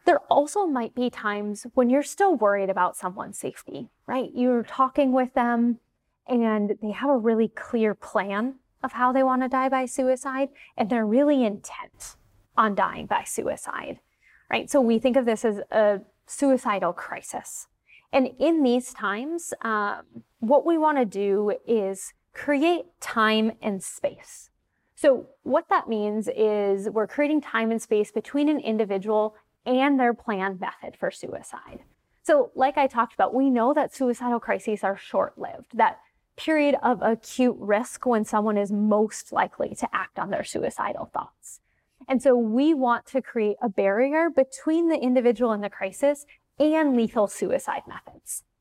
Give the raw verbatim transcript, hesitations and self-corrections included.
There also might be times when you're still worried about someone's safety, right? You're talking with them and they have a really clear plan of how they want to die by suicide, and they're really intent on dying by suicide, right? So we think of this as a suicidal crisis. And in these times, um, what we want to do is create time and space. So what that means is we're creating time and space between an individual and their planned method for suicide. So like I talked about, we know that suicidal crises are short-lived, that period of acute risk when someone is most likely to act on their suicidal thoughts. And so we want to create a barrier between the individual in the crisis and lethal suicide methods.